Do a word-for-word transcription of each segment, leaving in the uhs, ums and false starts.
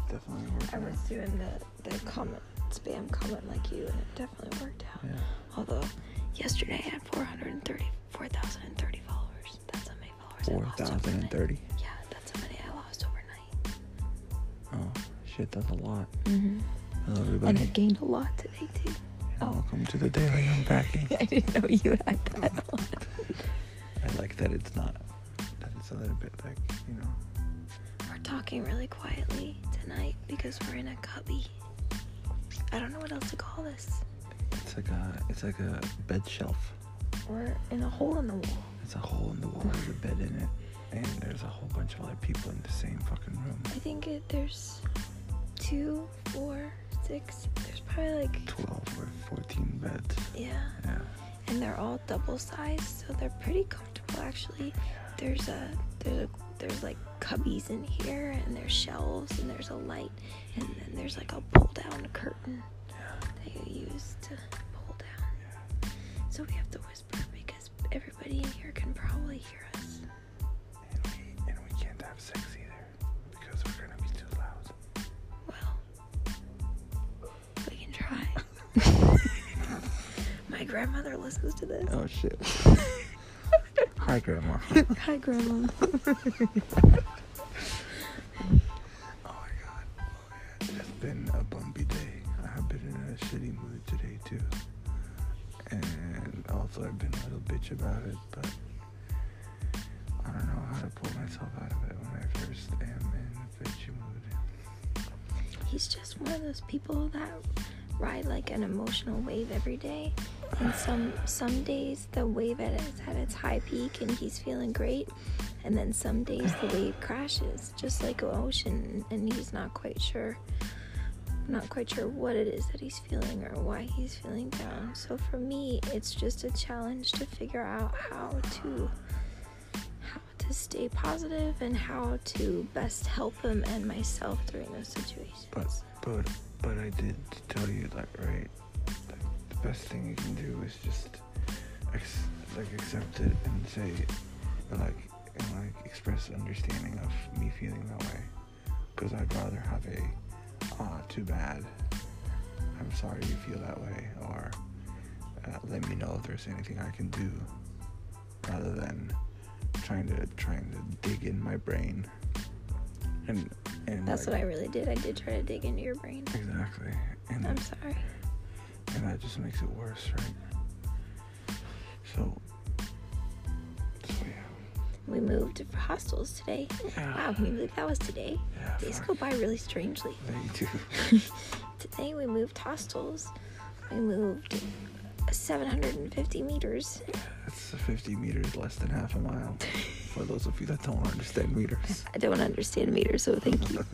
definitely worked I out. was doing the, the comment, spam comment like you, and it definitely worked out. Yeah. Although, yesterday I had four hundred thirty, four thousand thirty followers. That's how many followers I four lost thousand overnight. thirty? Yeah, that's how many I lost overnight. Oh, shit, that's a lot. Mm-hmm. Hello, everybody. And I gained a lot today, too. And Oh. welcome to the Daily Unpacking. I didn't know you had that on. I like that it's not, that it's a little bit like, you know. We're talking really quietly tonight because we're in a cubby. I don't know what else to call this. It's like a, it's like a bed shelf. We're in a hole in the wall. It's a hole in the wall with a bed in it. And there's a whole bunch of other people in the same fucking room. I think it, there's two, four, six. There's probably like twelve or fourteen beds. yeah, Yeah. and they're all double sized, so they're pretty comfortable actually. There's a there's a there's like cubbies in here, and there's shelves, and there's a light, and then there's like a pull down curtain that you use to pull down. So we have to whisper because everybody in here can probably hear us. And we, and we can't have sex either because we're gonna be too loud. Well, we can try. My grandmother listens to this. Oh shit. Hi, Grandma. Hi, Grandma. Oh my god. Oh yeah. It's been a bumpy day. I have been in a shitty mood today too. And also I've been a little bitch about it, but I don't know how to pull myself out of it when I first am in a bitchy mood. He's just one of those people that ride like an emotional wave every day. And some some days the wave is at its high peak and he's feeling great, and then some days the wave crashes just like an ocean and he's not quite sure not quite sure what it is that he's feeling or why he's feeling down. So for me, it's just a challenge to figure out how to how to stay positive and how to best help him and myself during those situations. But but but I did tell you that, right? Like, the best thing you can do is just ex- like accept it and say, like, and like express understanding of me feeling that way. Because I'd rather have a, ah, too bad. I'm sorry you feel that way, or uh, let me know if there's anything I can do, rather than trying to trying to dig in my brain. And and That's like, what I really did. I did try to dig into your brain. exactly. And I'm sorry. and that just makes it worse, right? So, so yeah. We moved for hostels today. Yeah. Wow, can you believe that was today? Yeah, Days fuck. go by really strangely. They do. Today we moved hostels. We moved seven hundred fifty meters. That's fifty meters, less than half a mile. For those of you that don't understand meters. I don't understand meters, so thank you.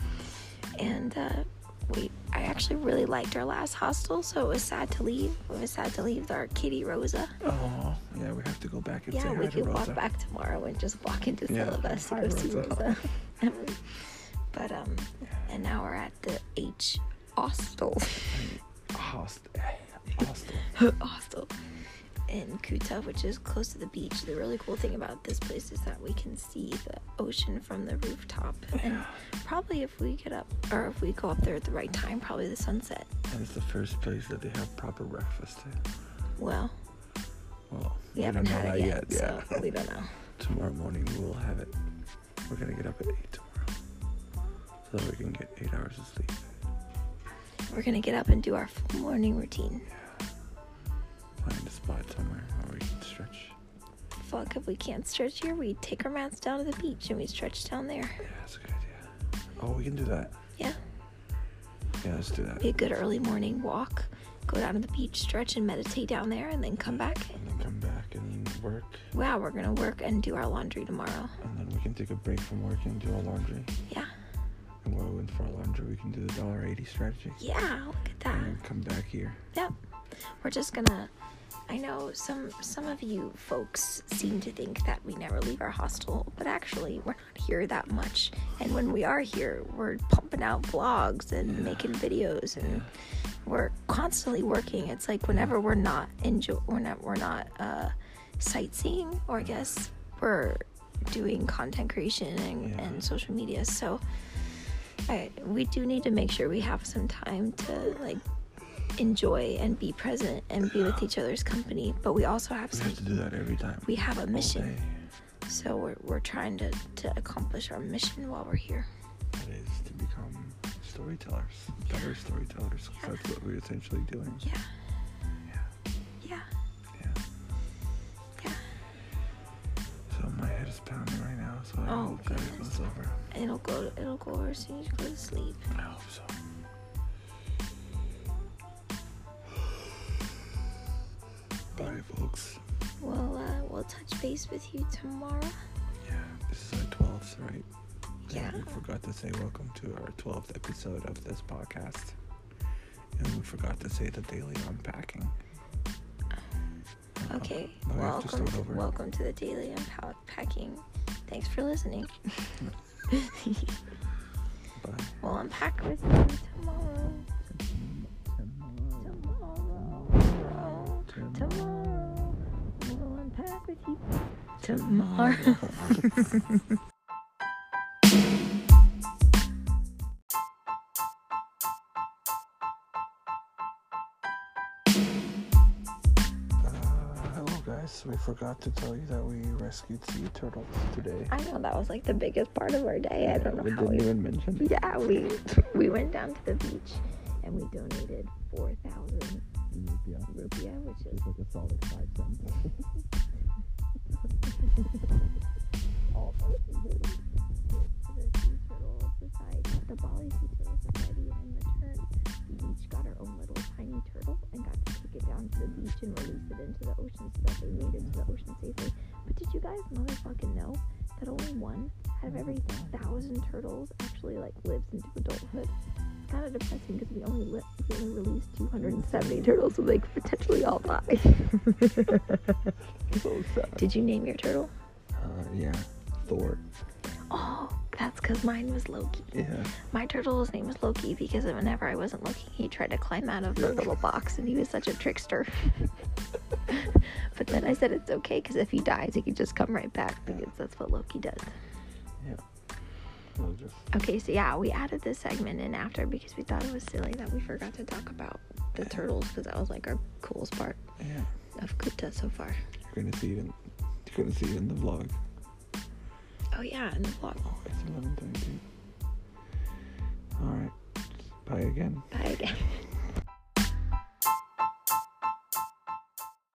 And uh, we, I actually really liked our last hostel, so it was sad to leave. It was sad to leave our kitty Rosa. Oh, yeah, we have to go back and say Yeah, hi we to could Rosa. walk back tomorrow and just walk into Yeah. Syllabus to Hi, go see Rosa. Rosa. But, um, and now we're at the H hostel. Hostel. Hostel. hostel in Kuta, which is close to the beach. The really cool thing about this place is that we can see the ocean from the rooftop, and probably if we get up or if we go up there at the right time, probably the sunset. And it's the first place that they have proper breakfast at. Well, Well, we don't haven't know had that it yet, yeah. so we don't know. Tomorrow morning we will have it. We're gonna get up at eight tomorrow, so that we can get eight hours of sleep. We're gonna get up and do our full morning routine. Find a spot somewhere where we can stretch. Fuck, if we can't stretch here, we take our mats down to the beach and we stretch down there. Yeah, that's a good idea. Oh, we can do that. Yeah, Yeah, let's do that. be a good early morning walk. Go down to the beach, stretch and meditate down there, and then come back. And then come back and work. Wow, we're gonna work and do our laundry tomorrow. And then we can take a break from work and do our laundry. Yeah. And while we went for our laundry, we can do the one dollar eighty strategy. Yeah, look at that. And then come back here. Yep. We're just gonna, I know some some of you folks seem to think that we never leave our hostel, but actually we're not here that much. And when we are here, we're pumping out vlogs and Yeah. making videos, and Yeah. we're constantly working. It's like whenever we're not enjoy, we're not we're not uh, sightseeing, or I guess we're doing content creation and, Yeah. and social media. So I, we do need to make sure we have some time to like enjoy and be present and be with each other's company, but we also have We some have to do that every time. we have a all mission, day. so we're, we're trying to, to accomplish our mission while we're here. That is to become storytellers, better storytellers. 'Cause Yeah. That's what we're essentially doing. Yeah, Yeah. yeah, Yeah. yeah. So my head is pounding right now, so I Oh, hope that it goodness. goes over. It'll go it'll go over as soon as you go to sleep. I hope so. Alright, folks. We'll uh, we'll touch base with you tomorrow. Yeah, this is our twelfth, right? Yeah. We forgot to say welcome to our twelfth episode of this podcast. And we forgot to say the daily unpacking. Okay. Uh, we have to Welcome start to, over. welcome to the daily unpacking. Thanks for listening. Bye. We'll unpack with you tomorrow. Tomorrow. Tomorrow. Tomorrow. We'll unpack with you tomorrow. Guys, we forgot to tell you that we rescued sea turtles today. I know that was like the biggest part of our day. I don't know we how didn't we. even mention it. Yeah, we we went down to the beach and we donated four thousand Rupiah. rupiah, which is It's like a solid five cents. all proceeds to the Sea Turtle Society, the Bali Sea Turtle Society, and in return, we each got our own little tiny turtle and got to take it down to the beach and release it into the ocean so that they made it to the ocean safely. But did you guys motherfucking know that only one out of every thousand turtles actually like lives into adulthood? It's kind of depressing because we only li- we only released two hundred seventy turtles, so they could potentially all die. So sad. Did you name your turtle? Uh, yeah. Thor. Oh, that's because mine was Loki. Yeah. My turtle's name was Loki because whenever I wasn't looking, he tried to climb out of the little box, and he was such a trickster. But then I said it's okay because if he dies, he can just come right back because that's what Loki does. Yeah. We'll just... Okay, so yeah, we added this segment in after because we thought it was silly that we forgot to talk about the turtles because that was like our coolest part Yeah. of Kuta so far. You're gonna see it in. You're gonna see it in the vlog. Oh yeah, in the vlog. Oh, it's eleven twenty-two. All right. Bye again. Bye again.